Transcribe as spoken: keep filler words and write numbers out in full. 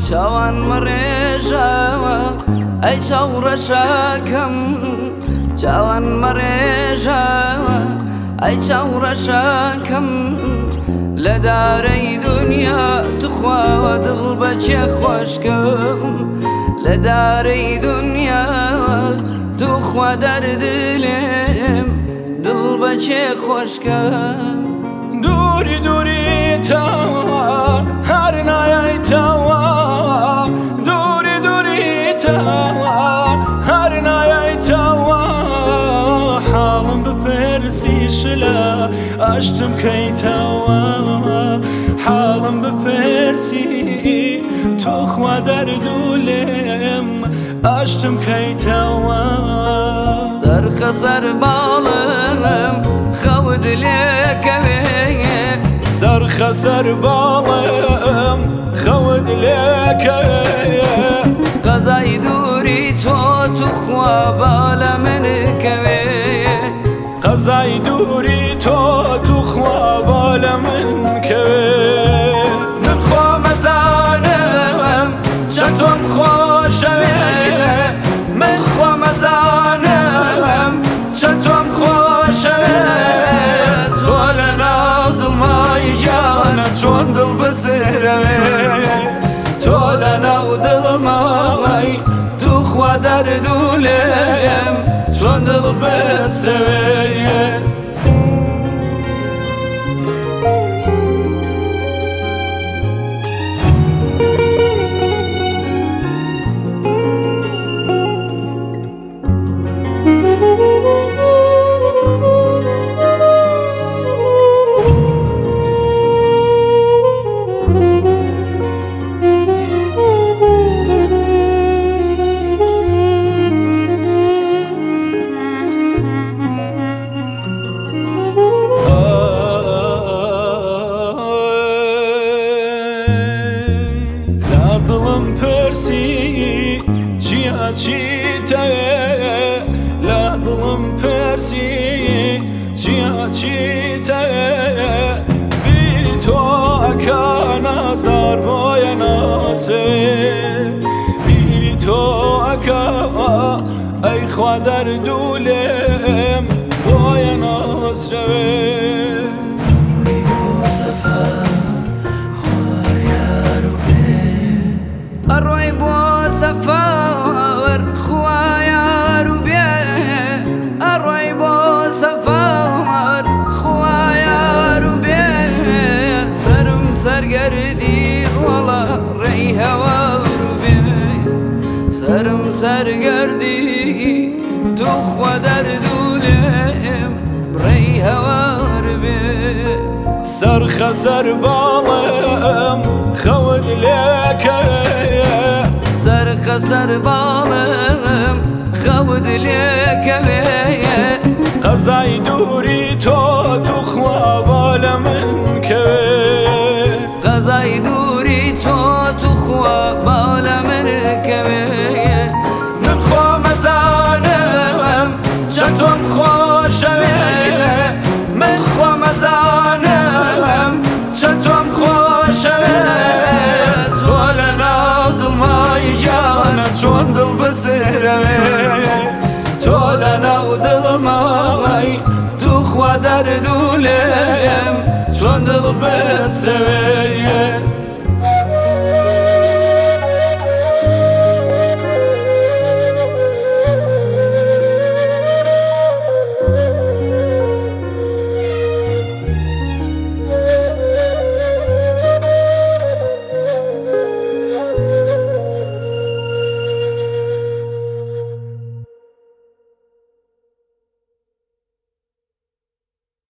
چاوان مڕێژاوە ئەی چاوڕەشەکەم چاوان مەڕێژاوە ئەی چاوڕەشەکەم لە دارەی دنیا توخواوە دڵ بەچێ خۆشکەم لە دارەی دنیا توخوا دەردلێم دڵ بەچێ خۆشکەم دووری دووری تاوە هەر نایەیتەوە دووری دووری تاوە هەر نایەیتەوە حاڵم بپرسی شلە ئاشتم کەیتەوە حاڵم بپرسی توخوا دەردوولێم ئاشتم کەیتەوە سەرخە سەر باڵم خەوت لێکەوێ سەرخە سەر باڵم خەوت لێکەوێ قەزای دووری تۆ توخوا با لە من کەوێ قەزای دووری تۆ توخوا با لە من کەوێ من خۆمەزانم چەند تۆم خۆشەوێ من خۆمەزانم چەند تۆم خۆشەوێ تۆ لە ناو دڵمای گیانە چۆن دڵ بسرەوێ تۆ لە ناو دڵمای توخوا دەردوولێم چۆن دڵ بسرەوێ دڵم پرسی چیا چیتەوێ لە دڵم پرسی چیا چیتەوێ بیری تۆ ئەکا نازدار بۆیە ناسەوێ بیری تۆ ئەکا ئەی خوا دەردوولێم بۆیە ناسرەوێ ئەڕۆی بۆ سەفەر خوا یار و بێ ئەڕۆی بۆ سەفەر خوا یار و بێ سەرم سەرگەردی وەڵا ڕێی هەوار و بێ سەرم سەرگەردی توخوا دەردوولێم ڕێی هەوار بێ سەرخە سەر باڵم خەوت لێکەوێ سەرخە سەر باڵم خەوت لێکەوێ قەزای دووری تۆ توخوا با لە من کەوێ قەزای دووری تۆ توخوا با لە من کەوێ من خۆمەزانم چەند تۆم خۆشەوێ من خۆمەزانم چەند تۆم خۆشەوێ تۆ لە ناو دڵمای گیانە چۆن دڵ بسرەوێ تۆ لە ناو دڵمای توخوا دەردوولێم چۆن دڵ بسرەوێ